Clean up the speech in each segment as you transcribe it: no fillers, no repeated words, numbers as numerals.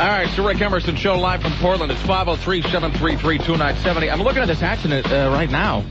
All right, it's the Rick Emerson Show live from Portland. It's 503-733-2970. I'm looking at this accident right now.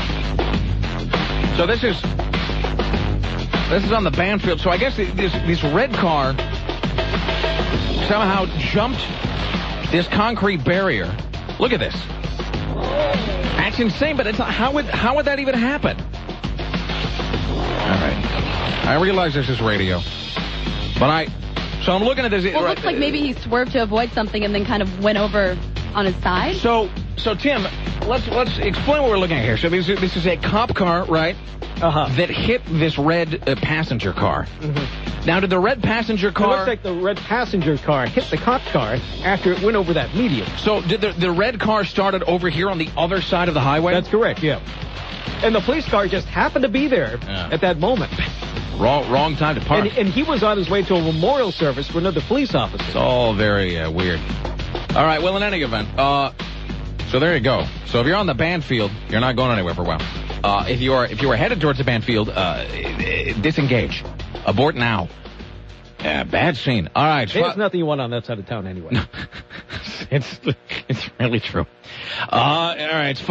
So this is on the Banfield. So I guess this red car somehow jumped this concrete barrier. Look at this. That's insane, but it's not, how would that even happen? All right. I realize this is radio, but so I'm looking at this. Well, it looks like maybe he swerved to avoid something and then kind of went over on his side. So Tim, let's explain what we're looking at here. So this is a cop car, right? That hit this red passenger car. Mm-hmm. Now, did the red passenger car... It looks like the red passenger car hit the cop car after it went over that median. So did the red car started over here on the other side of the highway? That's correct, yeah. And the police car just happened to be there at that moment. Wrong time to park. And he was on his way to a memorial service for another police officer. It's all very weird. All right, well, in any event, so there you go. So if you're on the Banfield, you're not going anywhere for a while. If you are headed towards the Banfield, disengage. Abort now. Bad scene. All right. There's nothing you want on that side of town anyway. It's really true. All right. It's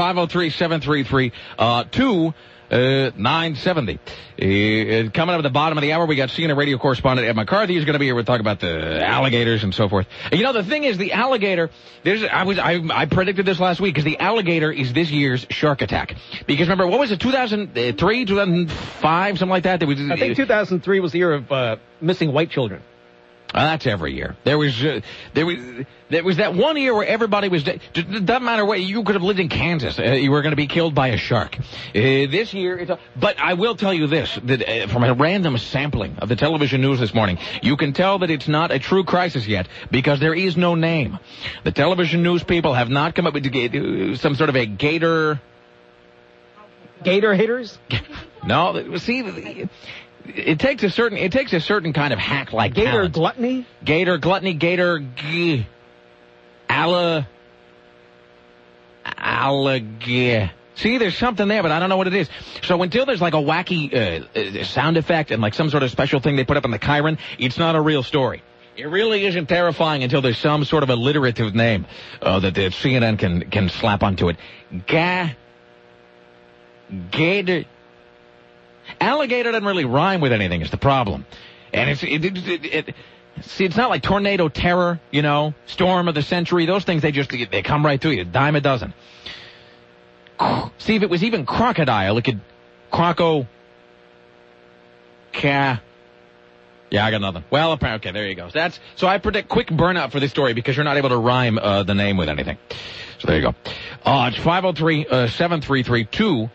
503-733-2970. Coming up at the bottom of the hour, we got CNN radio correspondent Ed McCarthy. He's going to be here. We'll talk about the alligators and so forth. And you know, the thing is, the alligator, I predicted this last week, because the alligator is this year's shark attack. Because remember, what was it, 2003, 2005, something like that? I think 2003 was the year of missing white children. That's every year. There was that one year where everybody was dead. It doesn't matter what, you could have lived in Kansas. You were going to be killed by a shark. This year, but I will tell you this, that from a random sampling of the television news this morning, you can tell that it's not a true crisis yet because there is no name. The television news people have not come up with some sort of a gator... Gator haters? No, see... It takes a certain kind of hack like Gator talent. gluttony? Gator gluttony, See, there's something there, but I don't know what it is. So until there's like a wacky sound effect and like some sort of special thing they put up on the Chiron, it's not a real story. It really isn't terrifying until there's some sort of alliterative name that the CNN can slap onto it. Gator. Alligator doesn't really rhyme with anything is the problem. And it's not like tornado terror, you know, storm of the century. Those things, they come right through you, dime a dozen. See, if it was even crocodile, it could Yeah, I got nothing. Well, apparently, okay, there you go. So I predict quick burnout for this story because you're not able to rhyme the name with anything. So there you go. It's 503-733-2970.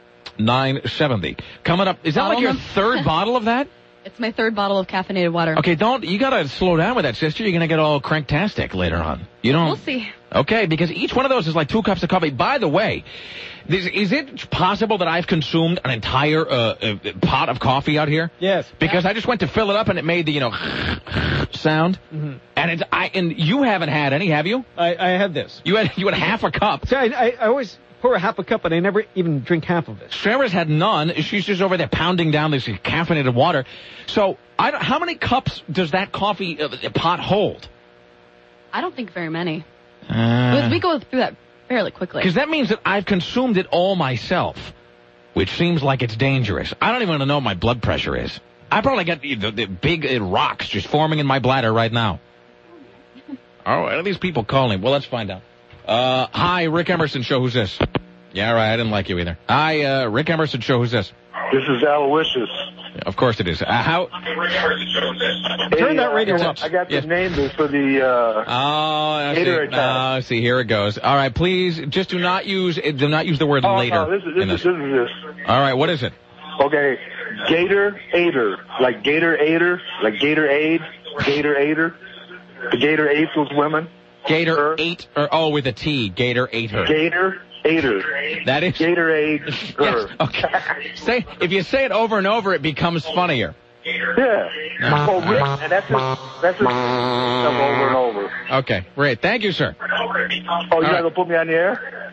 Coming up, is that like your third bottle of that? It's my third bottle of caffeinated water. Okay, you gotta slow down with that, sister. You're gonna get all cranktastic later on. We'll see. Okay, because each one of those is like 2 cups of coffee. By the way, is it possible that I've consumed an entire pot of coffee out here? Yes. Because I just went to fill it up and it made the, sound. Mm-hmm. And you haven't had any, have you? I had this. You had half a cup. So I always pour a half a cup, and I never even drink half of it. Sarah's had none. She's just over there pounding down this caffeinated water. So, how many cups does that coffee pot hold? I don't think very many. We go through that fairly quickly. Because that means that I've consumed it all myself, which seems like it's dangerous. I don't even want to know what my blood pressure is. I probably got the big rocks just forming in my bladder right now. Oh, what are these people calling? Well, let's find out. Hi, Rick Emerson Show. Who's this? Yeah, right. I didn't like you either. Hi, Rick Emerson Show. Who's this? This is Aloysius. Of course it is. How? Turn that radio up. I got the name for the Gator attack. See, here it goes. All right, please, just do not use the word later. No, this is. All right, what is it? Okay, Gator Aider, like Gator Aider, like Gator Aid, Gator Aider. The Gator ate those women. Gator ate, with a T. Gator ate her. Gator Aider. That is Gatorade. Yes, okay. If you say it over and over, it becomes funnier. Yeah. And that's just over and over. Okay, great. Thank you, sir. Oh, you gotta put me on the air?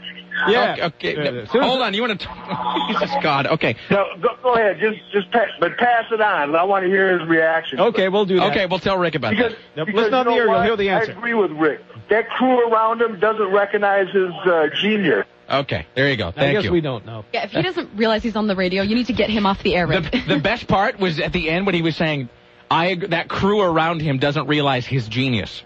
Yeah. Okay. Hold on. You want to? Jesus God. Okay. No, go ahead. But pass it on. I want to hear his reaction. Okay, we'll do that. Okay, we'll tell Rick about that. Listen on the air. You'll hear the answer. I agree with Rick. That crew around him doesn't recognize his genius. Okay, there you go. Thank you. I guess we don't know. Yeah, if he doesn't realize he's on the radio, you need to get him off the air, Rick. The best part was at the end when he was saying, that crew around him doesn't realize his genius.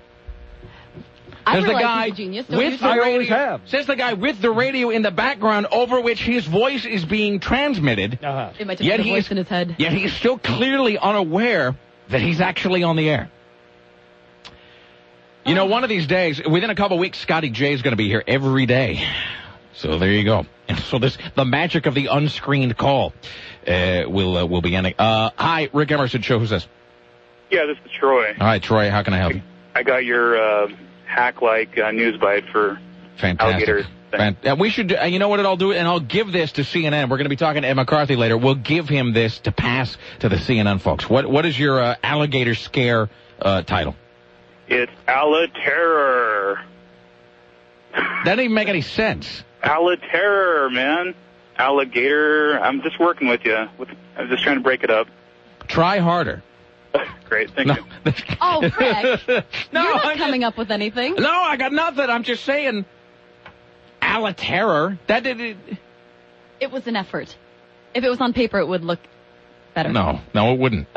I Says the realize guy he's a genius. Don't with you? the I always radio, have. says the guy with the radio in the background over which his voice is being transmitted. Uh-huh. It might just be the voice in his head. Yet he's still clearly unaware that he's actually on the air. You know, one of these days, within a couple weeks, Scotty J is going to be here every day. So there you go. And so the magic of the unscreened call will be ending. Hi, Rick Emerson Show. Who's this? Yeah, this is Troy. All right, Troy. How can I help you? I got your hack-like news bite for alligators. We should. You know what? I'll do it, and I'll give this to CNN. We're going to be talking to Ed McCarthy later. We'll give him this to pass to the CNN folks. What is your alligator scare title? It's Alla Terror. That didn't even make any sense. Alla Terror, man. Alligator. I'm just working with you. I'm just trying to break it up. Try harder. Great, thank you. Oh, Rick. No, You're not I'm coming up with anything. No, I got nothing. I'm just saying. Alla Terror. That did it. It was an effort. If it was on paper, it would look better. No, it wouldn't.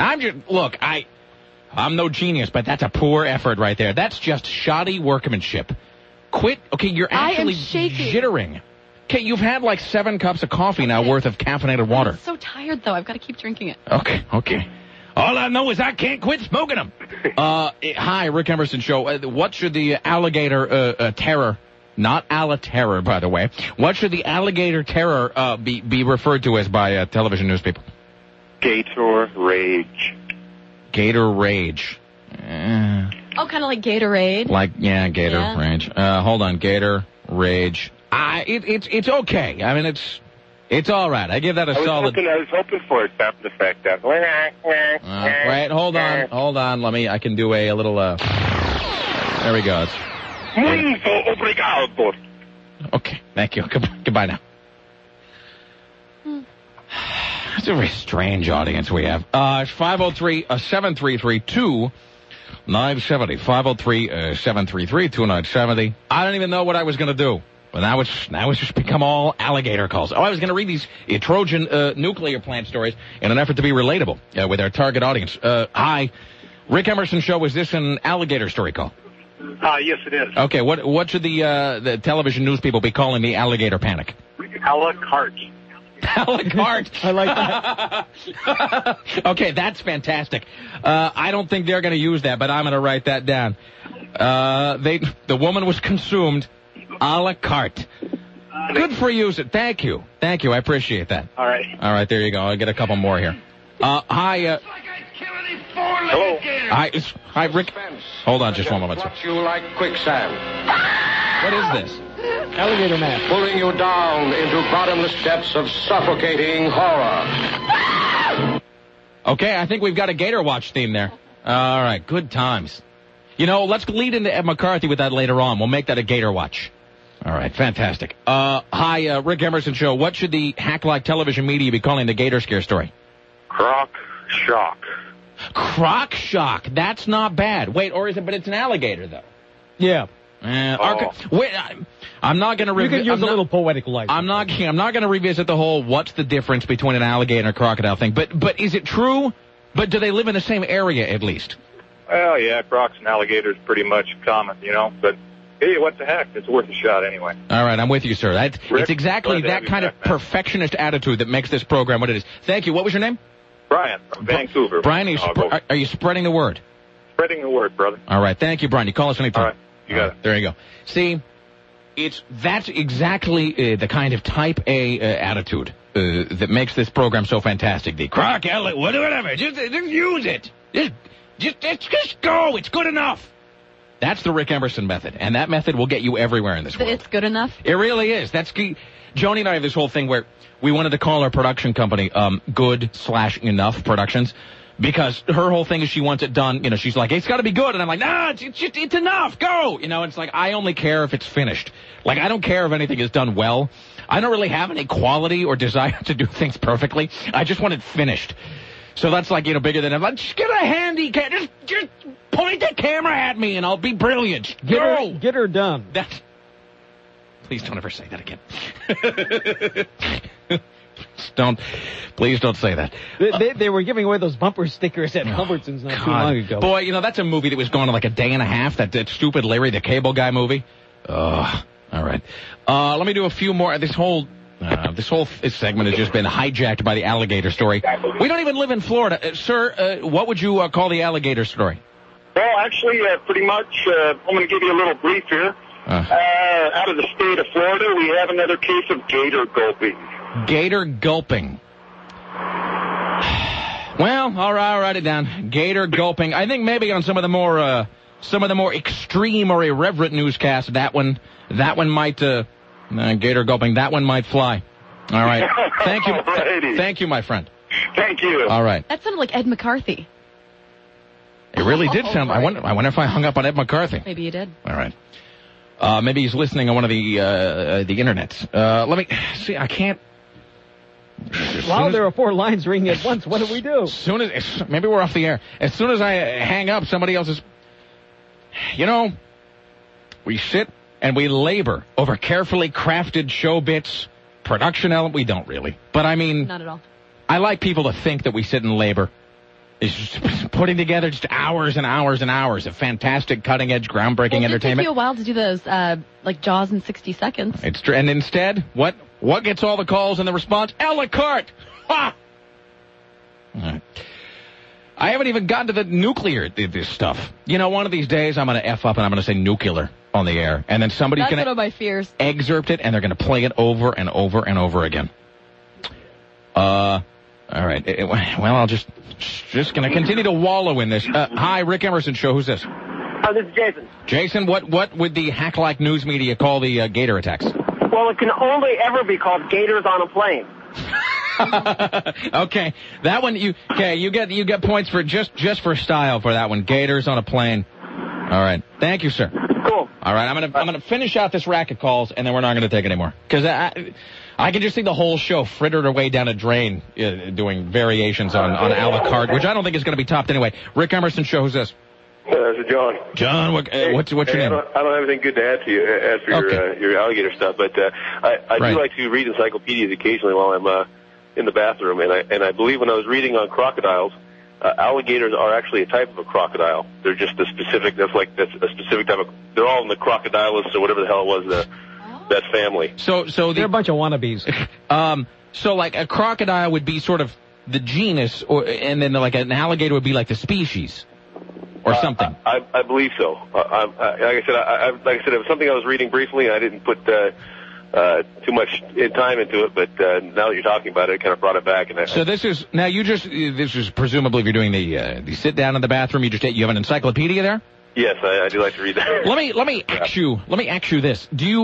I'm no genius, but that's a poor effort right there. That's just shoddy workmanship. Quit. Okay, you're actually jittering. Okay, you've had like 7 cups of coffee now worth of caffeinated water. I'm so tired, though. I've got to keep drinking it. Okay. All I know is I can't quit smoking them. Hi, Rick Emerson Show. What should the alligator terror, not Alla Terror, by the way, what should the alligator terror be referred to as by television news people? Gator Rage. Gator Rage. Oh, kind of like Gatorade. Gator Rage. Hold on, Gator Rage. It's okay. I mean, it's all right. I give that a solid. I was hoping for a sound effect. Wait, hold on. I can do a little. There we go. Muito obrigado. Okay, thank you. Goodbye now. It's a very strange audience we have. 503-733-2970. 503-733-2970. I don't even know what I was going to do. But now it's just become all alligator calls. I was going to read these Trojan nuclear plant stories in an effort to be relatable with our target audience. Hi, Rick Emerson Show. Is this an alligator story call? Yes, it is. Okay, what should the television news people be calling the alligator panic? A la carte. A la carte. I like that. Okay, that's fantastic. I don't think they're going to use that, but I'm going to write that down. The woman was consumed a la carte. Good for you. Thank you. I appreciate that. All right, there you go. I'll get a couple more here. Hi. Hello. Hi, Rick. Hold on just one moment, sir. You like quicksand. What is this? Alligator man. Pulling you down into bottomless depths of suffocating horror. Okay, I think we've got a Gator Watch theme there. All right, good times. You know, let's lead into Ed McCarthy with that later on. We'll make that a Gator Watch. All right, fantastic. Hi, Rick Emerson Show. What should the hack-like television media be calling the Gator Scare story? Croc Shock. Croc Shock. That's not bad. Wait, or is it? But it's an alligator, though. Yeah. Wait, I'm not going to. You can use a little poetic license. I'm not going to revisit the whole "what's the difference between an alligator and a crocodile" thing. But is it true? But do they live in the same area at least? Well, yeah, crocs and alligators pretty much common, you know. But hey, what the heck? It's worth a shot anyway. All right, I'm with you, sir. Rick, it's exactly that kind of perfectionist attitude that makes this program what it is. Thank you. What was your name? Brian from Vancouver. Brian, are you spreading the word? Spreading the word, brother. All right, thank you, Brian. You call us anytime. All right, you got it. There you go. See, that's exactly the kind of type A attitude that makes this program so fantastic. The croc, whatever, just use it. Just go. It's good enough. That's the Rick Emerson method, and that method will get you everywhere in this world. It's good enough? It really is. That's key. Joni and I have this whole thing where we wanted to call our production company Good/Enough Productions Because her whole thing is she wants it done. You know, she's like, it's got to be good. And I'm like, nah, it's enough. Go. You know, it's like, I only care if it's finished. Like, I don't care if anything is done well. I don't really have any quality or desire to do things perfectly. I just want it finished. So that's like, you know, bigger than I'm like, just get a handy cam. Just point the camera at me and I'll be brilliant. Get her done. Please don't ever say that again. Please don't say that. They were giving away those bumper stickers at Albertsons not too long ago. Boy, you know, that's a movie that was going on like a day and a half, that stupid Larry the Cable Guy movie. All right. Let me do a few more. This whole segment has just been hijacked by the alligator story. We don't even live in Florida. Sir, what would you call the alligator story? Well, actually, pretty much, I'm going to give you a little brief here. Out of the state of Florida, we have another case of gator gulping. Gator gulping. Well, all right, I'll write it down. Gator gulping. I think maybe on some of the more extreme or irreverent newscasts, that one might, gator gulping, that one might fly. All right. Thank you. Thank you, my friend. Thank you. All right. That sounded like Ed McCarthy. It really did sound. I wonder if I hung up on Ed McCarthy. Maybe you did. All right. Maybe he's listening on one of the internets. Let me see. I can't. Wow, there are 4 lines ringing at once. What do we do? Maybe we're off the air. As soon as I hang up, somebody else is. You know, we sit and we labor over carefully crafted show bits, production element. We don't really, but I mean, not at all. I like people to think that we sit and labor. It's just putting together just hours and hours and hours of fantastic, cutting-edge, groundbreaking entertainment. It took you a while to do those, like Jaws in 60 seconds. It's true. And instead, what gets all the calls and the response? A la carte! Ha! All right. I haven't even gotten to the nuclear this stuff. You know, one of these days I'm going to F up and I'm going to say nuclear on the air. And then somebody's going to... That's one of my fears. ...excerpt it, and they're going to play it over and over and over again. All right. Well, I'll just going to continue to wallow in this. Hi, Rick Emerson Show. Who's this? This is Jason. Jason, what would the hack-like news media call the gator attacks? Well, it can only ever be called gators on a plane. Okay, that one you get points for just for style for that one. Gators on a plane. All right, thank you, sir. Cool. All right, I'm gonna finish out this rack of calls, and then we're not gonna take any more because I can just see the whole show frittered away down a drain doing variations on a la carte, which I don't think is going to be topped anyway. Rick Emerson Show, who's this? This is John. John, what's your name? I don't have anything good to add to you for your alligator stuff, but I do like to read encyclopedias occasionally while I'm in the bathroom, and I believe when I was reading on crocodiles, alligators are actually a type of a crocodile. They're just that's a specific type of. They're all in the Crocodilus or whatever the hell it was that family. So they're a bunch of wannabes. So like a crocodile would be sort of the genus, and then like an alligator would be like the species. Or something. I believe so. Like I said, it was something I was reading briefly, and I didn't put too much time into it. But now that you're talking about it, it kind of brought it back. So this is presumably if you're doing the sit down in the bathroom. You have an encyclopedia there. Yes, I do like to read that. Let me ask you this.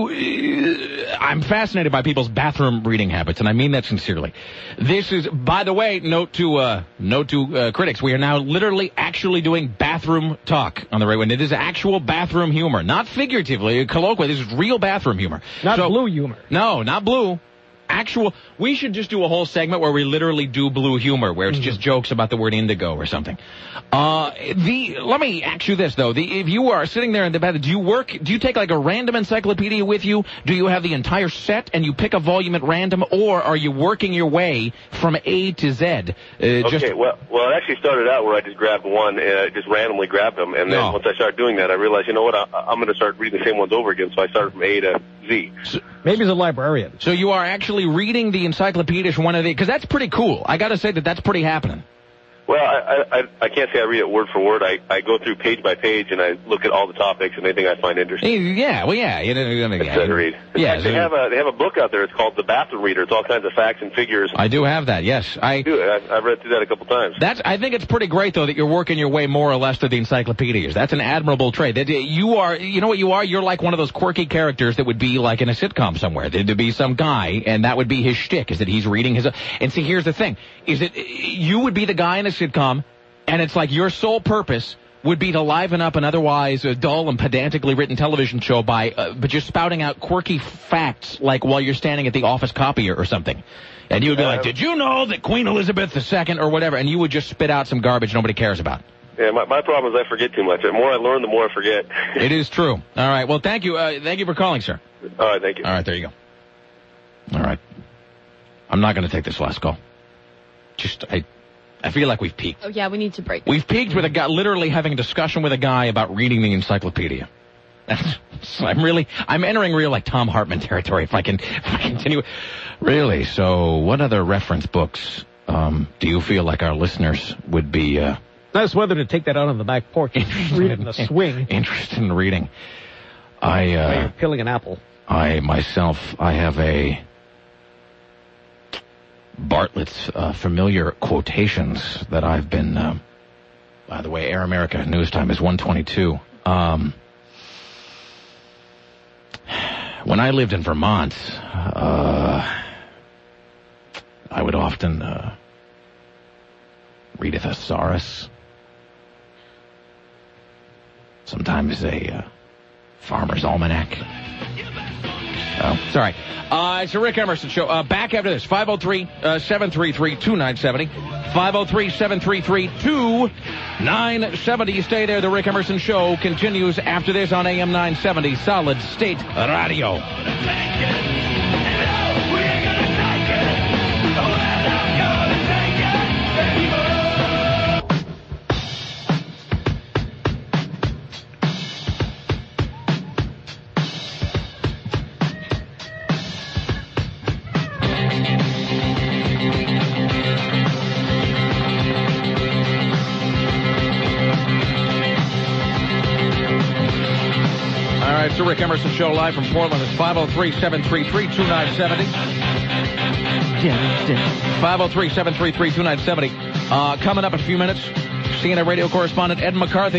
I'm fascinated by people's bathroom reading habits, and I mean that sincerely. This is, by the way, note to critics. We are now literally actually doing bathroom talk on the radio. And it is actual bathroom humor, not figuratively, colloquially. This is real bathroom humor. Not blue humor. No, not blue. Actual. We should just do a whole segment where we literally do blue humor, where it's just jokes about the word indigo or something. Let me ask you this though: if you are sitting there in the bathroom, do you take like a random encyclopedia with you? Do you have the entire set and you pick a volume at random, or are you working your way from A to Z? Okay. Well, it actually started out where I just grabbed one and I just randomly grabbed them, and then once I started doing that, I realized, you know what? I'm going to start reading the same ones over again. So I started from A to Z. Maybe he's a librarian. So you are actually reading the encyclopedia because that's pretty cool. I got to say that's pretty happening. Well, I can't say I read it word for word. I go through page by page and I look at all the topics and anything I find interesting. Yeah, well, yeah. I read. In fact, they have a book out there. It's called The Bathroom Reader. It's all kinds of facts and figures. I do have that. Yes, I've read through that a couple times. I think it's pretty great though that you're working your way more or less through the encyclopedias. That's an admirable trait. That you are. You know what you are? You're like one of those quirky characters that would be like in a sitcom somewhere. There'd be some guy, and that would be his shtick. Is that he's reading his? And see, here's the thing: is that you would be the guy in a sitcom And it's like your sole purpose would be to liven up an otherwise dull and pedantically written television show by but just spouting out quirky facts like while you're standing at the office copier or something. And you would be like, did you know that Queen Elizabeth II or whatever? And you would just spit out some garbage nobody cares about. Yeah, my problem is I forget too much. The more I learn, the more I forget. It is true. All right. Well, thank you. Thank you for calling, sir. All right. Thank you. All right. There you go. All right. I'm not going to take this last call. I feel like we've peaked. Oh, yeah, we need to break. We've peaked with a guy literally having a discussion with a guy about reading the encyclopedia. I'm entering real like Tom Hartman territory if I continue. Really? So what other reference books do you feel like our listeners would be nice weather to take that out on the back porch and read it in the swing. Interested in reading. You're peeling an apple. I have a Bartlett's familiar quotations that I've been, by the way, Air America News Time is 1:22. When I lived in Vermont, I would often read a thesaurus, sometimes a farmer's almanac. Oh, sorry. It's a Rick Emerson show. Back after this, 503-733-2970. 503-733-2970. You stay there. The Rick Emerson show continues after this on AM 970 Solid State Radio. It's the Rick Emerson Show live from Portland. It's 503-733-2970. 503-733-2970. Coming up in a few minutes, CNN radio correspondent Ed McCarthy.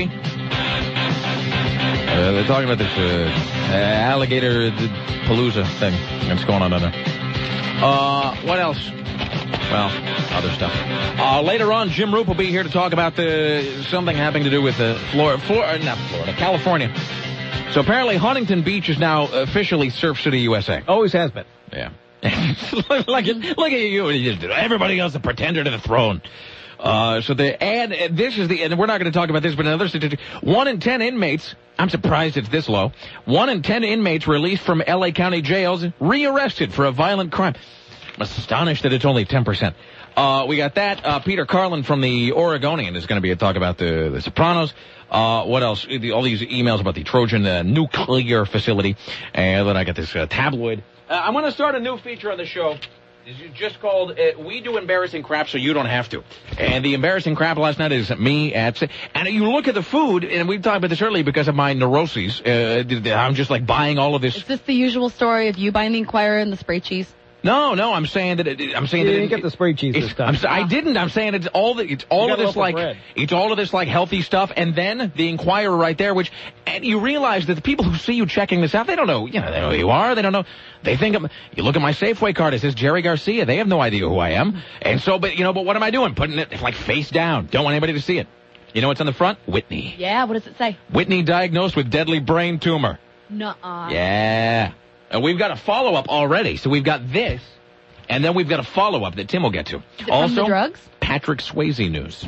They're talking about this alligator palooza thing that's going on there. What else? Well, other stuff. Later on, Jim Roop will be here to talk about something having to do with California. So apparently Huntington Beach is now officially Surf City, USA. Always has been. Yeah. look at you. Everybody else a pretender to the throne. So this is and we're not going to talk about this, but another statistic. 1 in 10 inmates, I'm surprised it's this low, 1 in 10 inmates released from L.A. County jails rearrested for a violent crime. I'm astonished that it's only 10%. We got that. Peter Carlin from the Oregonian is going to be a talk about the Sopranos. What else? All these emails about the Trojan nuclear facility. And then I got this tabloid. I'm going to start a new feature on the show. It's just called We Do Embarrassing Crap So You Don't Have To. And the embarrassing crap last night is me and you look at the food, and we've talked about this earlier because of my neuroses. I'm just like buying all of this. Is this the usual story of you buying the Inquirer and the spray cheese? No, I'm saying that. You didn't get the spray cheese this time. I didn't. I'm saying it's all of this like healthy stuff, and then the Inquirer right there. And you realize that the people who see you checking this out, they don't know. They don't know who you are. They don't know. They think you look at my Safeway card. It says Jerry Garcia. They have no idea who I am. And so, but what am I doing? Putting it like face down. Don't want anybody to see it. You know what's on the front? Whitney. Yeah. What does it say? Whitney diagnosed with deadly brain tumor. Nuh-uh. Yeah. And we've got a follow-up already. So we've got this, and then we've got a follow-up that Tim will get to. Is it also, from the drugs? Patrick Swayze news.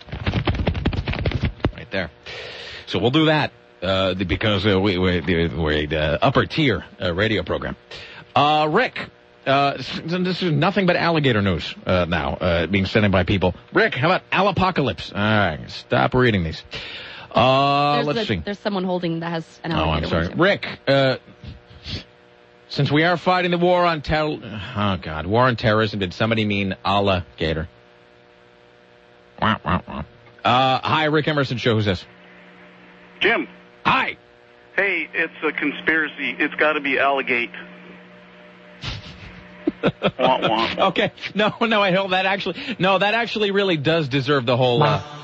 Right there. So we'll do that because we're the upper tier radio program. Rick, this is nothing but alligator news now being sent in by people. Rick, how about Alapocalypse? All right, stop reading these. Let's see. There's someone holding that has an alligator. Oh, I'm sorry. Rick, since we are fighting the war on terrorism, did somebody mean alligator? Hi, Rick Emerson Show. Who's this? Jim. Hi. Hey, it's a conspiracy. It's got to be Alligate. Womp womp. Okay. No, I held that actually. No, that actually really does deserve the whole.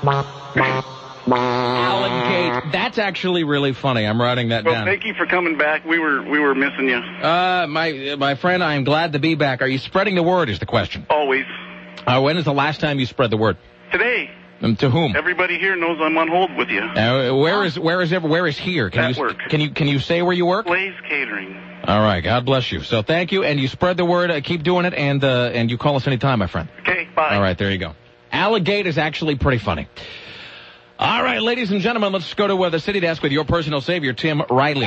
Alligate. That's actually really funny. I'm writing that down. Thank you for coming back. We were missing you. My friend, I am glad to be back. Are you spreading the word is the question. Always. When is the last time you spread the word? Today. To whom? Everybody here knows I'm on hold with you. Where is here? At work. Can you say where you work? Blaze Catering. All right. God bless you. So thank you, and you spread the word. Keep doing it, and you call us anytime, my friend. Okay. Bye. All right. There you go. Alligator is actually pretty funny. All right, ladies and gentlemen, let's go to the city desk with your personal savior, Tim Riley.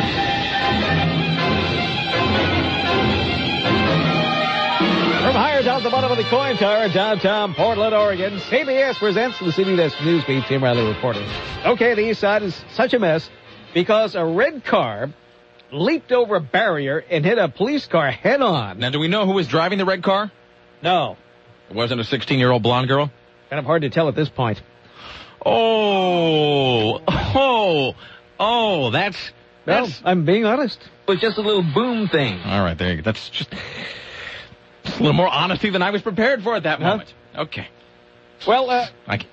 From higher down the bottom of the coin tower, downtown Portland, Oregon, CBS presents the City Desk Newsbeat. Tim Riley reporting. Okay, the east side is such a mess because a red car leaped over a barrier and hit a police car head on. Now, do we know who was driving the red car? No. It wasn't a 16-year-old blonde girl? Kind of hard to tell at this point. That's... Well, I'm being honest. It was just a little boom thing. All right, there you go. That's just a little more honesty than I was prepared for at that moment. Okay. Well,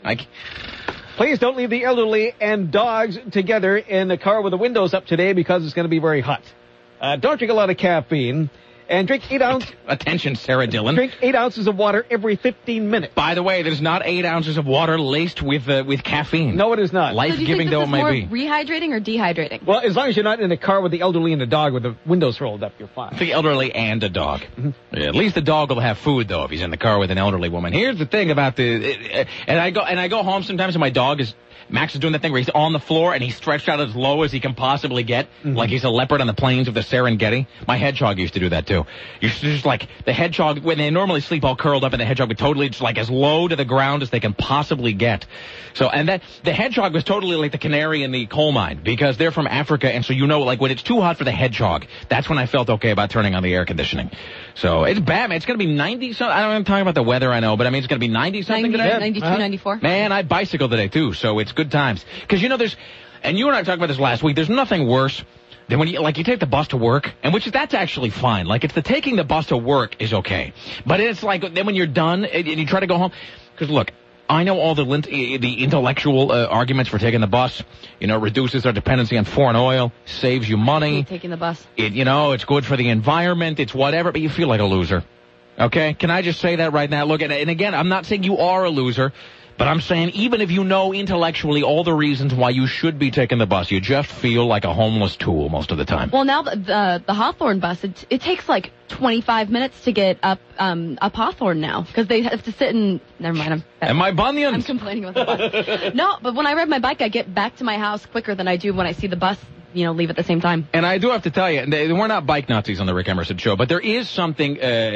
please don't leave the elderly and dogs together in the car with the windows up today because it's going to be very hot. Don't drink a lot of caffeine. And drink 8 ounces... Attention, Sarah Dillon. Drink 8 ounces of water every 15 minutes. By the way, there's not 8 ounces of water laced with caffeine. No, it is not. Life-giving though it may be. Rehydrating or dehydrating? Well, as long as you're not in a car with the elderly and a dog with the windows rolled up, you're fine. The elderly and a dog. Mm-hmm. Yeah, at least the dog will have food, though, if he's in the car with an elderly woman. Here's the thing about and I go home sometimes and my dog is... Max is doing that thing where he's on the floor and he's stretched out as low as he can possibly get, like he's a leopard on the plains of the Serengeti. My hedgehog used to do that, too. You're just like, the hedgehog, when they normally sleep all curled up, and the hedgehog would totally just like as low to the ground as they can possibly get. So, and that, the hedgehog was totally like the canary in the coal mine, because they're from Africa, and so like when it's too hot for the hedgehog, that's when I felt okay about turning on the air conditioning. So, it's bad, man. It's going to be 90-something. I don't know, I'm talking about the weather, I know, but I mean, it's going to be 90-something today. 92, 94. Man, I bicycled today, too, so it's good times. Because, and you and I talked about this last week, there's nothing worse than when you take the bus to work, and that's actually fine. Like, it's the taking the bus to work is okay. But it's like, then when you're done, and you try to go home, because look, I know all the intellectual arguments for taking the bus. Reduces our dependency on foreign oil, saves you money. Taking the bus. It's good for the environment, it's whatever, but you feel like a loser. Okay? Can I just say that right now? Look, and again, I'm not saying you are a loser, but I'm saying even if you know intellectually all the reasons why you should be taking the bus, you just feel like a homeless tool most of the time. Well, now the Hawthorne bus, it takes like 25 minutes to get up Hawthorne now because they have to sit in. Never mind. And my bunions. I'm complaining about the bus. No, but when I ride my bike, I get back to my house quicker than I do when I see the bus. Leave at the same time. And I do have to tell you, we're not bike Nazis on the Rick Emerson Show, but there is something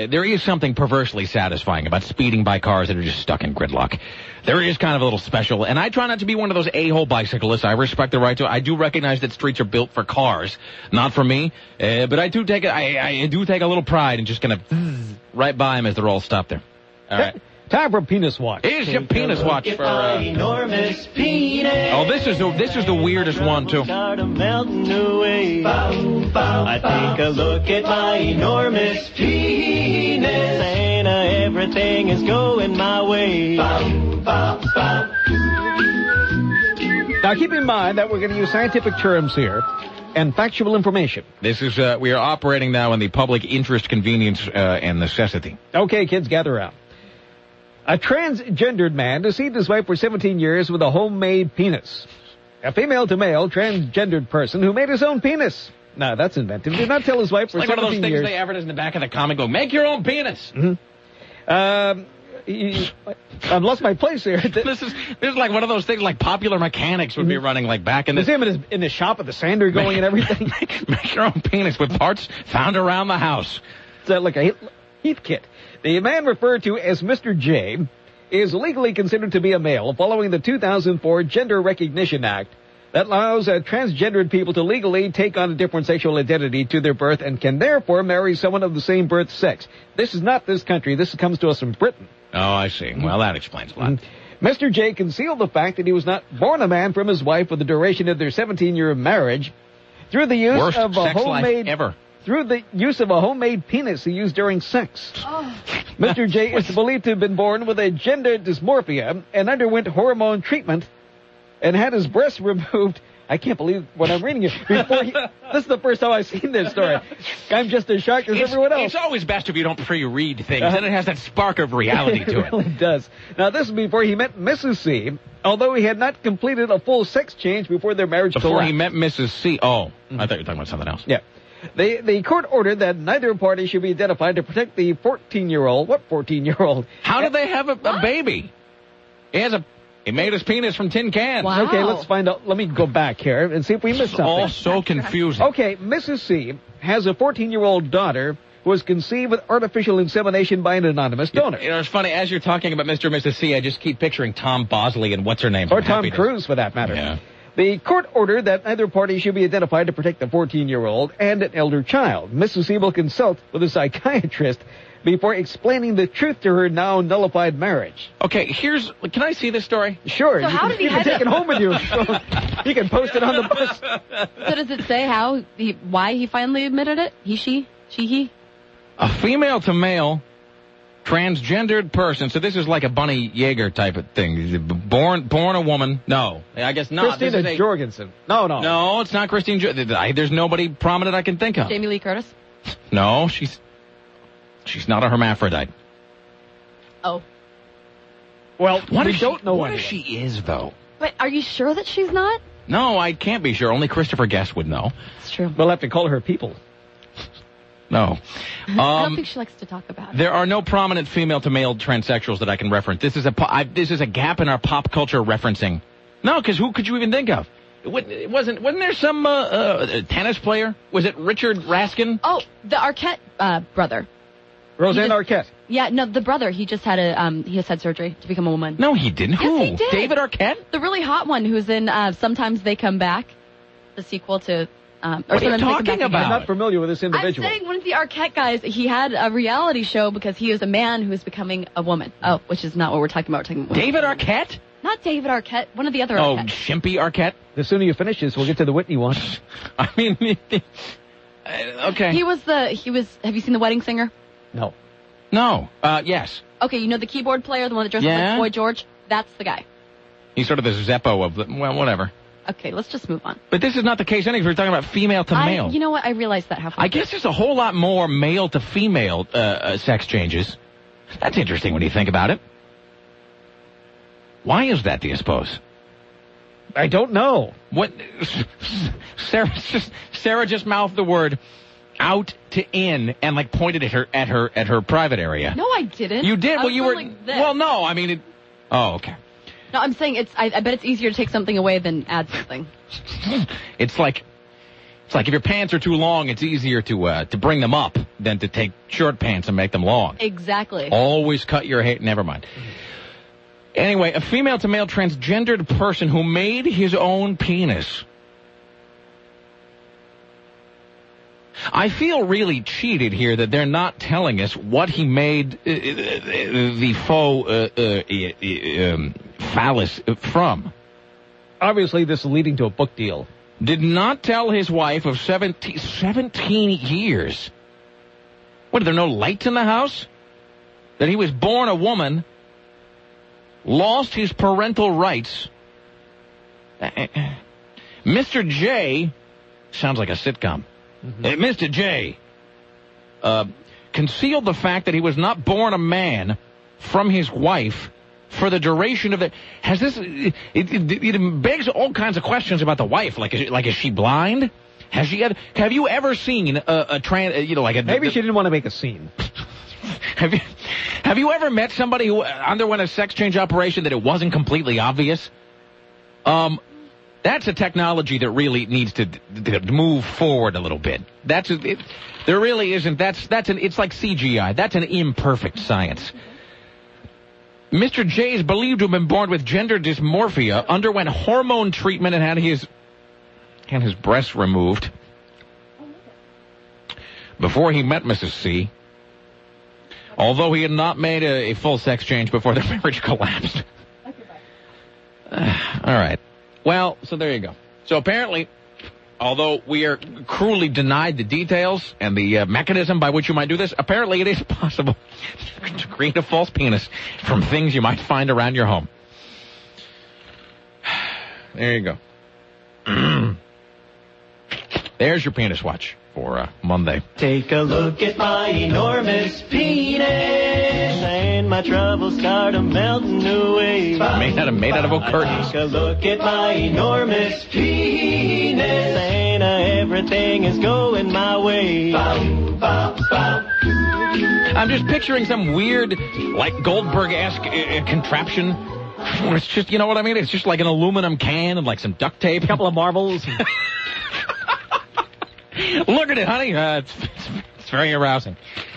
perversely satisfying about speeding by cars that are just stuck in gridlock. There is kind of a little special, and I try not to be one of those a-hole bicyclists. I respect the right to. I do recognize that streets are built for cars, not for me. But I do take I do take a little pride in just kind of right by them as they're all stopped there. All right. Time for Penis Watch. Here's your Penis Watch for... enormous penis. Oh, this is the weirdest one, too. I take a look at my enormous penis, and everything is going my way. Now, keep in mind that we're going to use scientific terms here and factual information. This is, we are operating now in the public interest, convenience, and necessity. Okay, kids, gather around. A transgendered man deceived his wife for 17 years with a homemade penis. A female-to-male transgendered person who made his own penis. Now, that's inventive. Did not tell his wife for 17 years. It's like one of those things they advertise in the back of the comic book. Make your own penis. Mm-hmm. I've lost my place here. This is like one of those things like Popular Mechanics would be running like back in the... There's him in his shop with the sander going and everything. Make your own penis with parts found around the house. It's like a heat kit. The man referred to as Mr. J is legally considered to be a male following the 2004 Gender Recognition Act that allows transgendered people to legally take on a different sexual identity to their birth and can therefore marry someone of the same birth sex. This is not this country. This comes to us from Britain. Oh, I see. Well, that explains a lot. Mr. J concealed the fact that he was not born a man from his wife for the duration of their 17-year marriage through the use of a homemade... ever. Through the use of a homemade penis he used during sex. Mr. J is believed to have been born with a gender dysmorphia and underwent hormone treatment and had his breasts removed I can't believe what I'm reading here. This is the first time I've seen this story. I'm just as shocked as everyone else. It's always best if you don't pre-read things. Then it has that spark of reality to it. It really does. Now, this is before he met Mrs. C, although he had not completed a full sex change before their marriage collapsed. Before he met Mrs. C. Oh, I thought you were talking about something else. Yeah. The court ordered that neither party should be identified to protect the 14-year-old. What 14-year-old? How did they have a baby? He made his penis from tin cans. Wow. Okay, let's find out. Let me go back here and see if we missed something. All so confusing. Okay, Mrs. C has a 14-year-old daughter who was conceived with artificial insemination by an anonymous donor. You know, it's funny, as you're talking about Mr. and Mrs. C, I just keep picturing Tom Bosley and what's-her-name. Or Tom Cruise, for that matter. Yeah. The court ordered that neither party should be identified to protect the 14-year-old and an elder child. Mrs. C will consult with a psychiatrist before explaining the truth to her now nullified marriage. Okay, can I see this story? Sure. So how did he can take it home with you? You can post it on the bus. So does it say why he finally admitted it? He? A female-to-male transgendered person. So this is like a Bunny Yeager type of thing. Born a woman. No, I guess not. Christina Jorgensen. No. No, it's not Christine. There's nobody prominent I can think of. Jamie Lee Curtis? No, she's not a hermaphrodite. Oh. Well, we don't know what if she is, though. But are you sure that she's not? No, I can't be sure. Only Christopher Guest would know. It's true. We'll have to call her people. No. I don't think she likes to talk about it. There are no prominent female-to-male transsexuals that I can reference. This is a gap in our pop culture referencing. No, because who could you even think of? Wasn't there some tennis player? Was it Richard Raskin? Oh, the Arquette brother. Roseanne Arquette. Yeah, no, the brother. He just had surgery to become a woman. No, he didn't. Yes, Who? he did. David Arquette? The really hot one who's in Sometimes They Come Back, the sequel to... what are you talking about? I'm not familiar with this individual. I'm saying one of the Arquette guys, he had a reality show because he is a man who is becoming a woman. Oh, which is not what we're talking about. We're talking about David Arquette? Not David Arquette, one of the other Oh, Arquette. Shimpy Arquette? The sooner you finish this, we'll get to the Whitney one. I mean, okay. Have you seen The Wedding Singer? No. No. Yes. Okay, you know the keyboard player, the one that dresses like Boy George? That's the guy. He's sort of the Zeppo of well, whatever. Okay, let's just move on. But this is not the case anyway. We're talking about female to male. You know what? I realized that halfway. I guess there's a whole lot more male to female sex changes. That's interesting when you think about it. Why is that, do you suppose? I don't know. What? Sarah just mouthed the word out to in and like pointed at her private area. No, I didn't. You did. I Well, you were. like this. Well, no. I mean, oh, okay. No, I'm saying I bet it's easier to take something away than add something. It's like if your pants are too long, it's easier to bring them up than to take short pants and make them long. Exactly. Always cut your hair. Never mind. Anyway, a female-to-male transgendered person who made his own penis. I feel really cheated here that they're not telling us what he made the faux phallus from. Obviously, this is leading to a book deal. Did not tell his wife of 17 years. What, are there no lights in the house? That he was born a woman, lost his parental rights. Mr. J, sounds like a sitcom. Mm-hmm. Mr. J concealed the fact that he was not born a man from his wife for the duration of the... Has this... It begs all kinds of questions about the wife. Is she blind? Have you ever seen a trans... Maybe she didn't want to make a scene. Have you ever met somebody who underwent a sex change operation that it wasn't completely obvious? That's a technology that really needs to move forward a little bit. There really isn't. It's like CGI. That's an imperfect science. Mr. J is believed to have been born with gender dysmorphia, underwent hormone treatment, and had his breasts removed before he met Mrs. C. Although he had not made a full sex change before their marriage collapsed. All right. Well, so there you go. So apparently, although we are cruelly denied the details and the mechanism by which you might do this, apparently it is possible to create a false penis from things you might find around your home. There you go. There's your penis watch for Monday. Take a look at my enormous penis, and my troubles start melting away. Made out of oak curtains. Take a look at my enormous penis, and everything is going my way. I'm just picturing some weird, like Goldberg-esque contraption. It's just, you know what I mean? It's just like an aluminum can and like some duct tape. A couple of marbles. Look at it, honey. It's very arousing.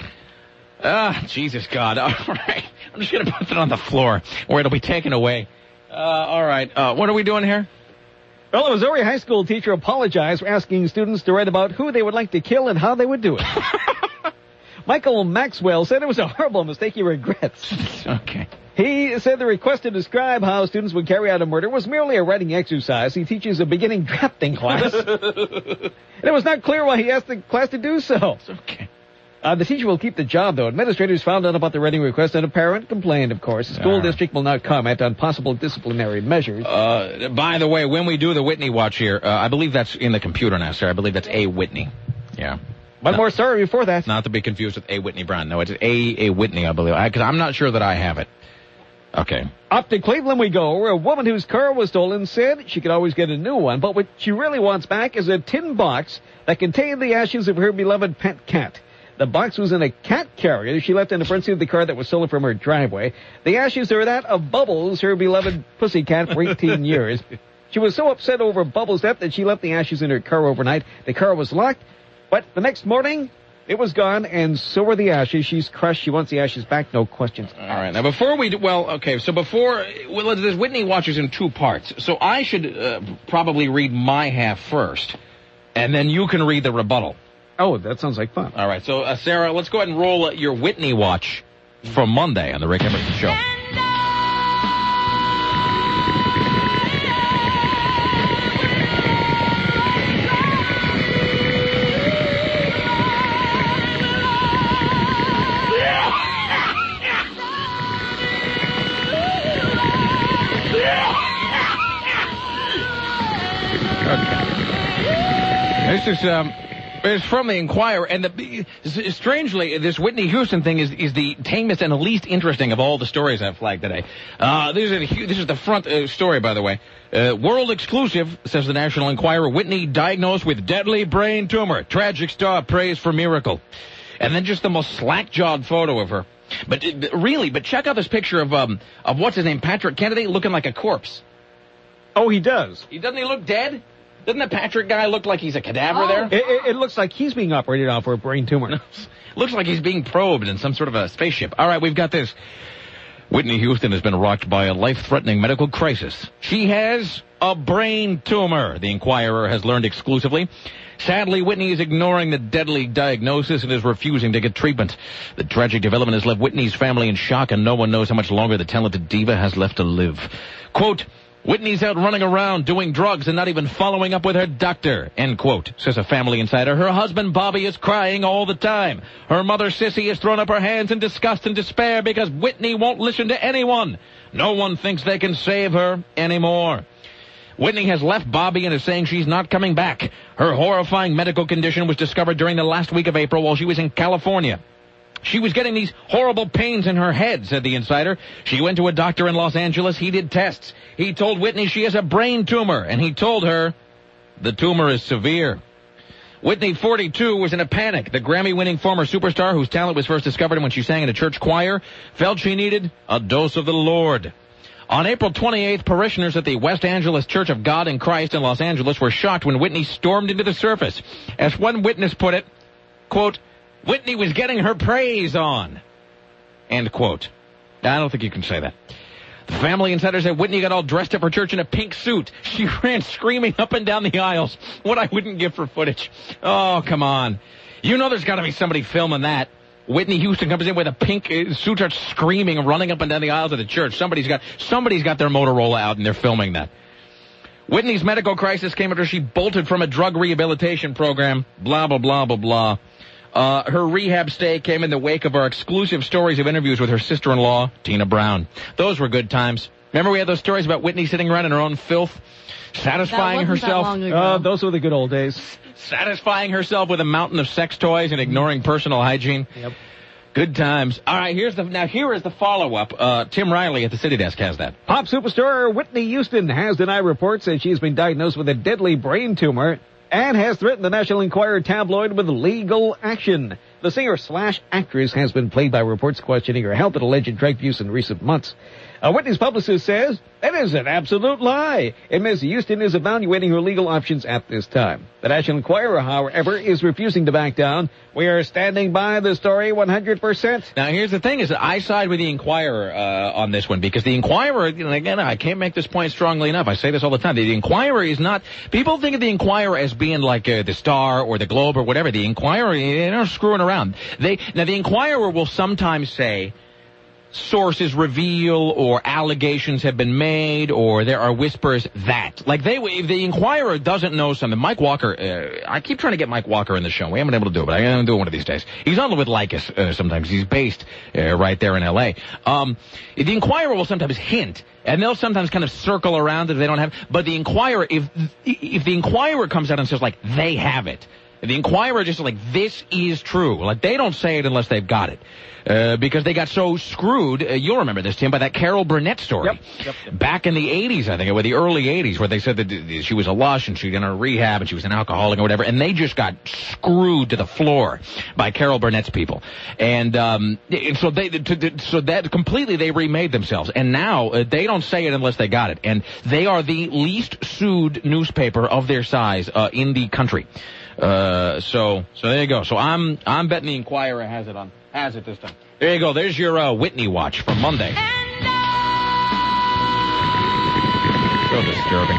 Jesus God. All right. I'm just going to put it on the floor where it'll be taken away. All right. What are we doing here? Well, a Missouri high school teacher apologized for asking students to write about who they would like to kill and how they would do it. Michael Maxwell said it was a horrible mistake he regrets. Okay. He said the request to describe how students would carry out a murder was merely a writing exercise. He teaches a beginning drafting class. And it was not clear why he asked the class to do so. Okay. The teacher will keep the job, though. Administrators found out about the writing request, and a parent complained, of course. The school district will not comment on possible disciplinary measures. By the way, when we do the Whitney watch here, I believe that's in the computer now, sir. I believe that's A. Whitney. Yeah. One more story before that. Not to be confused with A. Whitney Brown. No, it's A. Whitney, I believe. Because I'm not sure that I have it. Okay. Up to Cleveland we go, where a woman whose car was stolen said she could always get a new one, but what she really wants back is a tin box that contained the ashes of her beloved pet cat. The box was in a cat carrier she left in the front seat of the car that was stolen from her driveway. The ashes are that of Bubbles, her beloved pussycat for 18 years. She was so upset over Bubbles' death that she left the ashes in her car overnight. The car was locked, but the next morning, it was gone, and so were the ashes. She's crushed. She wants the ashes back, no questions. All right. Now, before we do, this Whitney watches in two parts. So I should probably read my half first, and then you can read the rebuttal. Oh, that sounds like fun. All right. So, Sarah, let's go ahead and roll your Whitney watch for Monday on the Rick Emerson Show. This is it's from the Enquirer, and strangely, this Whitney Houston thing is the tamest and the least interesting of all the stories I've flagged today. This is the front story, by the way. World exclusive, says the National Enquirer. Whitney diagnosed with deadly brain tumor. Tragic star prays for miracle. And then just the most slack-jawed photo of her. But check out this picture of what's his name, Patrick Kennedy, looking like a corpse. Oh, he does. Doesn't he look dead? Doesn't the Patrick guy look like he's a cadaver there? It looks like he's being operated on for a brain tumor. Looks like he's being probed in some sort of a spaceship. All right, we've got this. Whitney Houston has been rocked by a life-threatening medical crisis. She has a brain tumor, the Enquirer has learned exclusively. Sadly, Whitney is ignoring the deadly diagnosis and is refusing to get treatment. The tragic development has left Whitney's family in shock, and no one knows how much longer the talented diva has left to live. Quote, Whitney's out running around doing drugs and not even following up with her doctor, end quote, says a family insider. Her husband, Bobby, is crying all the time. Her mother, Sissy, has thrown up her hands in disgust and despair because Whitney won't listen to anyone. No one thinks they can save her anymore. Whitney has left Bobby and is saying she's not coming back. Her horrifying medical condition was discovered during the last week of April while she was in California. She was getting these horrible pains in her head, said the insider. She went to a doctor in Los Angeles. He did tests. He told Whitney she has a brain tumor, and he told her the tumor is severe. Whitney, 42, was in a panic. The Grammy-winning former superstar, whose talent was first discovered when she sang in a church choir, felt she needed a dose of the Lord. On April 28th, parishioners at the West Angeles Church of God in Christ in Los Angeles were shocked when Whitney stormed into the service. As one witness put it, quote, Whitney was getting her praise on, end quote. I don't think you can say that. The family insider said Whitney got all dressed up for church in a pink suit. She ran screaming up and down the aisles. What I wouldn't give for footage. Oh, come on. You know there's got to be somebody filming that. Whitney Houston comes in with a pink suit, starts screaming and running up and down the aisles of the church. Somebody's got their Motorola out and they're filming that. Whitney's medical crisis came after she bolted from a drug rehabilitation program. Blah, blah, blah, blah, blah. Her rehab stay came in the wake of our exclusive stories of interviews with her sister-in-law, Tina Brown. Those were good times. Remember we had those stories about Whitney sitting around in her own filth, satisfying herself? Those were the good old days. Satisfying herself with a mountain of sex toys and ignoring personal hygiene. Yep. Good times. All right, here is the follow-up. Tim Riley at the City Desk has that. Pop superstar Whitney Houston has denied reports that she's been diagnosed with a deadly brain tumor and has threatened the National Enquirer tabloid with legal action. The singer/actress has been plagued by reports questioning her health and alleged drug use in recent months. Whitney's publicist says that is an absolute lie, and Ms. Houston is evaluating her legal options at this time. The National Enquirer, however, is refusing to back down. We are standing by the story 100%. Now, here's the thing, is that I side with the Enquirer on this one, because the Enquirer, again, I can't make this point strongly enough. I say this all the time. The Enquirer is not, people think of the Enquirer as being like the Star or the Globe or whatever. The Enquirer, they're not screwing around. The Enquirer will sometimes say, sources reveal, or allegations have been made, or there are whispers that. Like, if the Enquirer doesn't know something, Mike Walker, I keep trying to get Mike Walker in the show. We haven't been able to do it, but I'm going to do it one of these days. He's on with Lycus sometimes. He's based right there in L.A. The Enquirer will sometimes hint, and they'll sometimes kind of circle around if they don't have, but the Enquirer, if the Enquirer comes out and says, like, they have it, the Enquirer just like, this is true. Like, they don't say it unless they've got it. Because they got so screwed, you'll remember this, Tim, by that Carol Burnett story. Yep. Back in the 80s, I think, or the early 80s, where they said that she was a lush and she'd in a rehab and she was an alcoholic or whatever, and they just got screwed to the floor by Carol Burnett's people. And so that completely they remade themselves. And now they don't say it unless they got it. And they are the least sued newspaper of their size in the country. So there you go. So I'm betting the Enquirer has it this time. There you go. There's your Whitney watch for Monday. So disturbing.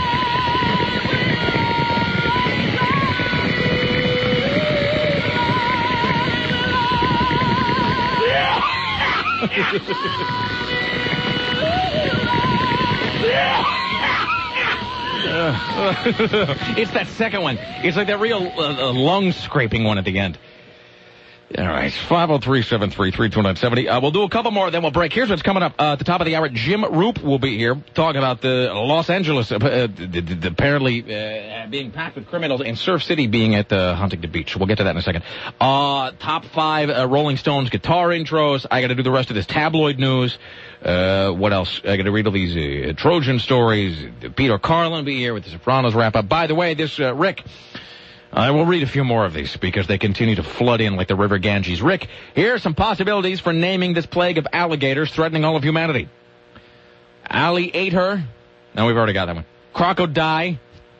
It's that second one. It's like that real lung scraping one at the end. All right, 503-733-2970. We'll do a couple more, then we'll break. Here's what's coming up at the top of the hour. Jim Roop will be here talking about the Los Angeles apparently being packed with criminals and Surf City being at Huntington Beach. We'll get to that in a second. Top 5 Rolling Stones guitar intros. I got to do the rest of this tabloid news. What else? I got to read all these Trojan stories. Peter Carlin will be here with the Sopranos wrap-up. By the way, this Rick... I will read a few more of these because they continue to flood in like the River Ganges. Rick, here are some possibilities for naming this plague of alligators threatening all of humanity. Alligator. No, we've already got that one. Crocodile.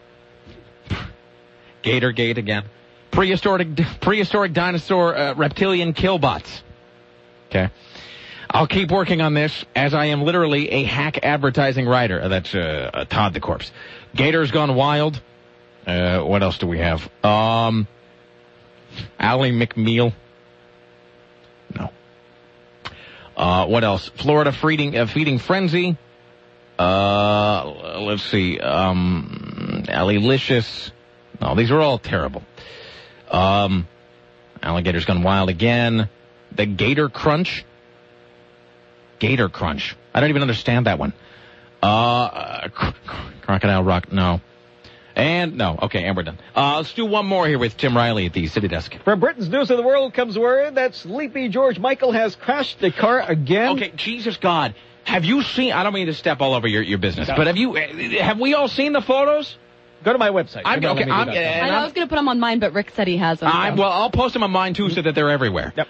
Gatorgate again. Prehistoric dinosaur reptilian killbots. Okay. I'll keep working on this as I am literally a hack advertising writer. That's Todd the Corpse. Gators Gone Wild. What else do we have? Ally McNeil. No. What else? Florida feeding frenzy. Let's see. Allylicious. No, these are all terrible. Alligators Gone Wild again. The Gator Crunch. Gator Crunch. I don't even understand that one. Crocodile Rock. No. And no. Okay, and we're done. Let's do one more here with Tim Riley at the City Desk. From Britain's News of the World comes word that sleepy George Michael has crashed the car again. Okay, Jesus God. Have you seen, I don't mean to step all over your business, but have we all seen the photos? Go to my website. I was going to put them on mine, but Rick said he has them. Well, I'll post them on mine, too, so that they're everywhere. Yep.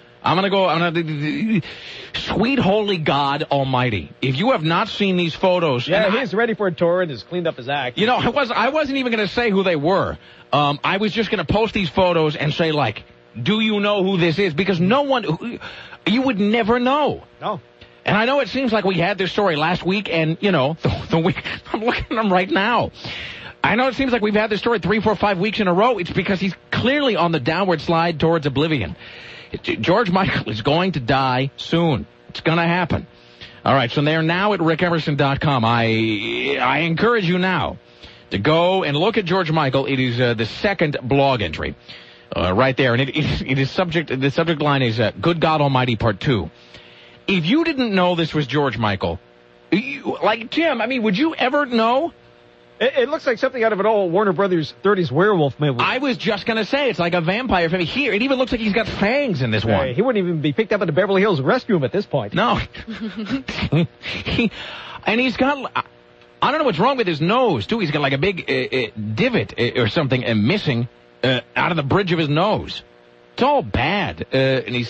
Sweet holy God almighty. If you have not seen these photos... Yeah, he's ready for a tour and has cleaned up his act. You know, I wasn't even going to say who they were. I was just going to post these photos and say, like, do you know who this is? Because no one... You would never know. No. And I know it seems like we had this story last week, and, you know, the week... I'm looking at them right now. I know it seems like we've had this story 3, 4, 5 weeks in a row. It's because he's clearly on the downward slide towards oblivion. George Michael is going to die soon. It's going to happen. All right, so they're now at rickemerson.com. I encourage you now to go and look at George Michael. It is the second blog entry right there, and it is the subject line is Good God Almighty Part 2. If you didn't know this was George Michael, Like, Tim, I mean, would you ever know? It looks like something out of an old Warner Brothers 30s werewolf movie. I was just going to say, it's like a vampire film. Here, it even looks like he's got fangs in this one. He wouldn't even be picked up at the Beverly Hills restroom at this point. No. And he's got, I don't know what's wrong with his nose, too. He's got like a big divot or something missing out of the bridge of his nose. It's all bad. And he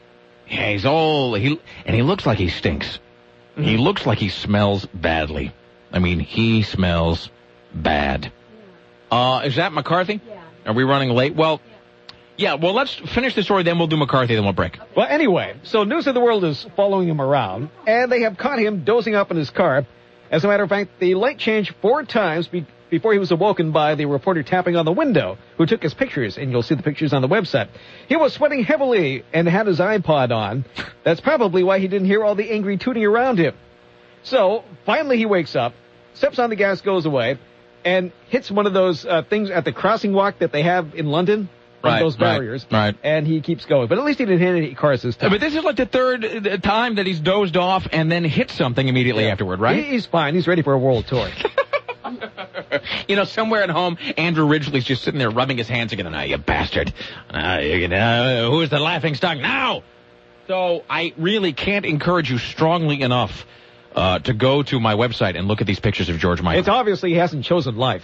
looks like he stinks. Mm-hmm. He looks like he smells badly. I mean, he smells bad. Is that McCarthy? Yeah. Are we running late? Well, yeah, well, let's finish the story, then we'll do McCarthy, then we'll break. Well, anyway, so News of the World is following him around, and they have caught him dozing up in his car. As a matter of fact, the light changed 4 times before he was awoken by the reporter tapping on the window, who took his pictures, and you'll see the pictures on the website. He was sweating heavily and had his iPod on. That's probably why he didn't hear all the angry tooting around him. So, finally he wakes up, steps on the gas, goes away, and hits one of those things at the crossing walk that they have in London. Right, those barriers. Right. And he keeps going. But at least he didn't hit any cars this time. But this is like the third time that he's dozed off and then hit something immediately afterward, right? He's fine. He's ready for a world tour. You know, somewhere at home, Andrew Ridgely's just sitting there rubbing his hands together. Now, you bastard. Who's the laughing stock now? So I really can't encourage you strongly enough to go to my website and look at these pictures of George Michael. It's obviously he hasn't chosen life.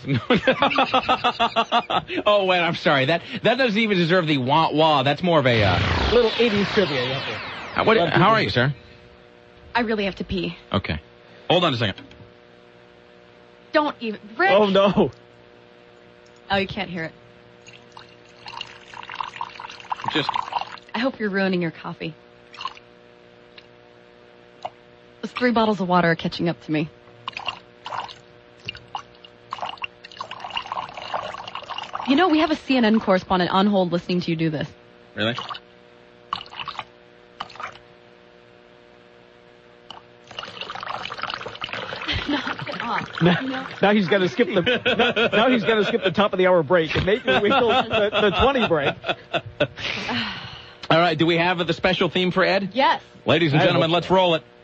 Oh, wait, I'm sorry. That doesn't even deserve the wah-wah. That's more of a... little 80s trivia. How are you, sir? I really have to pee. Okay. Hold on a second. Don't even... Rick! Oh, no. Oh, you can't hear it. I hope you're ruining your coffee. Those 3 bottles of water are catching up to me. You know, we have a CNN correspondent on hold listening to you do this. Really? Knock it off. Now he's going to skip the. Now he's going to skip the top of the hour break and make you wait till the 20 break. All right. Do we have the special theme for Ed? Yes. Ladies and gentlemen, let's roll it.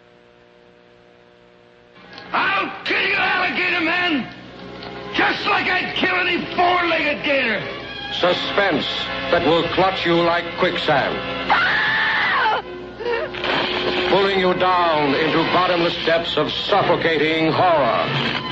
I'll kill you, alligator man, just like I'd kill any 4-legged gator. Suspense that will clutch you like quicksand. Pulling you down into bottomless depths of suffocating horror.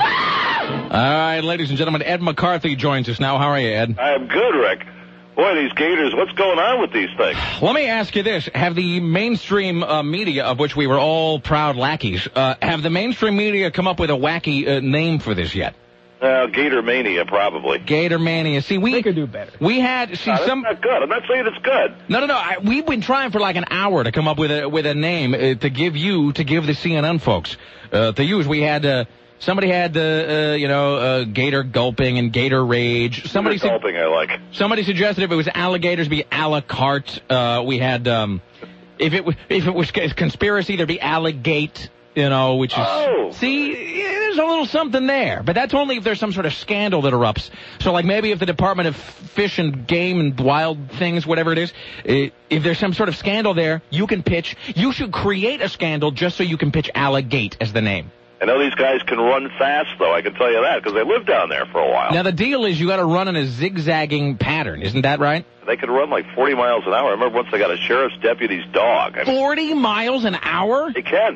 All right, ladies and gentlemen, Ed McCarthy joins us now. How are you, Ed? I am good, Rick. Boy, these gators, what's going on with these things? Let me ask you this. Have the mainstream media, of which we were all proud lackeys, have the mainstream media come up with a wacky name for this yet? Gator Mania, probably. Gator Mania. See, they could do better. We had that's not good. I'm not saying it's good. No. We've been trying for like an hour to come up with a name to give the CNN folks to use. We had somebody had gator gulping and gator rage. Somebody gulping I like. Somebody suggested if it was alligators, be a la carte. We had if it was conspiracy, there'd be alligate. Which is, see, there's a little something there. But that's only if there's some sort of scandal that erupts. So, like, maybe if the Department of Fish and Game and Wild Things, whatever it is, if there's some sort of scandal there, you should create a scandal just so you can pitch alligate as the name. I know these guys can run fast, though. I can tell you that, because they lived down there for a while. Now, the deal is you got to run in a zigzagging pattern. Isn't that right? They can run like 40 miles an hour. I remember once they got a sheriff's deputy's dog. 40 miles an hour? They can.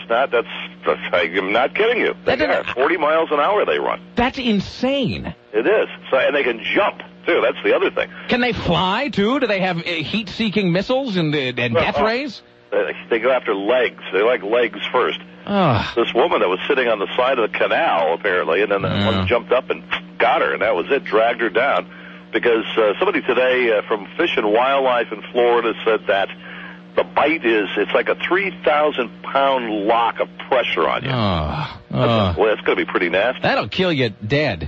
I'm not kidding you. They can. 40 miles an hour they run. That's insane. It is. So, and they can jump, too. That's the other thing. Can they fly, too? Do they have heat-seeking missiles and death rays? They go after legs. They like legs first. This woman that was sitting on the side of the canal, apparently, and then one jumped up and got her, and that was it, dragged her down. Because somebody today from Fish and Wildlife in Florida said that the bite it's like a 3,000-pound lock of pressure on you. That's going to be pretty nasty. That'll kill you dead.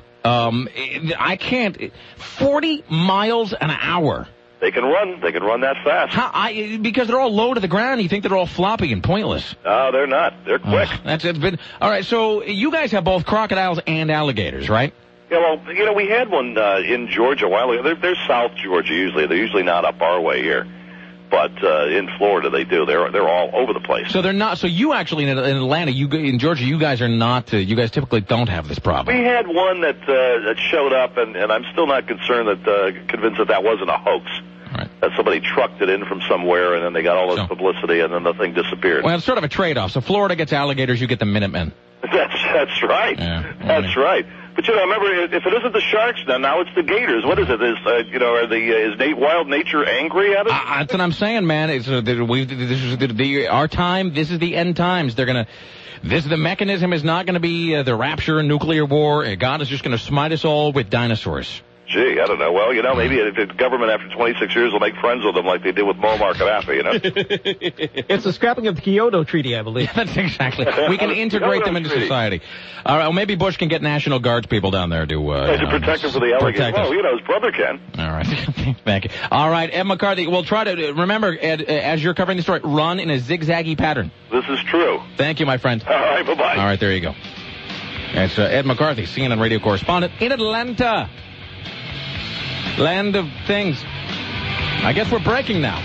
I can't. 40 miles an hour. They can run that fast. Because they're all low to the ground. You think they're all floppy and pointless. No, they're not. They're quick. All right, so you guys have both crocodiles and alligators, right? Yeah, well, we had one in Georgia a while ago. They're South Georgia usually. They're usually not up our way here. But in Florida, they do. They're all over the place. So they're not. So you actually in Atlanta, in Georgia, you guys are not. You guys typically don't have this problem. We had one that showed up, and I'm still not convinced that wasn't a hoax. Right. That somebody trucked it in from somewhere, and then they got all this publicity, and then the thing disappeared. Well, it's sort of a trade-off. So Florida gets alligators, you get the Minutemen. That's right. Yeah, that's right. But remember, if it isn't the sharks, now it's the gators. What is it? Is wild nature angry at it? That's what I'm saying, man. It's this is our time. This is the end times. The mechanism is not going to be the rapture and nuclear war. God is just going to smite us all with dinosaurs. Gee, I don't know. Well, maybe the government after 26 years will make friends with them like they did with Muammar Gaddafi, It's the scrapping of the Kyoto Treaty, I believe. That's exactly. We can integrate them into society. All right, well, maybe Bush can get National Guards people down there to protect them for the alligators. Well, his brother can. All right. Thank you. All right, Ed McCarthy, we'll try to, remember, Ed, as you're covering the story, run in a zigzaggy pattern. This is true. Tall right, friend. All right, bye-bye. All right, there you go. That's Ed McCarthy, CNN radio correspondent in Atlanta. Land of things. I guess we're breaking now.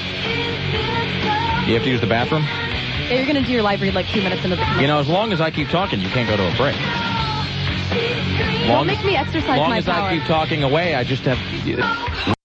You have to use the bathroom? Yeah, you're going to do your live read like 2 minutes into the commercial. As long as I keep talking, you can't go to a break. Don't make me exercise my power. As long as I keep talking away, I just have...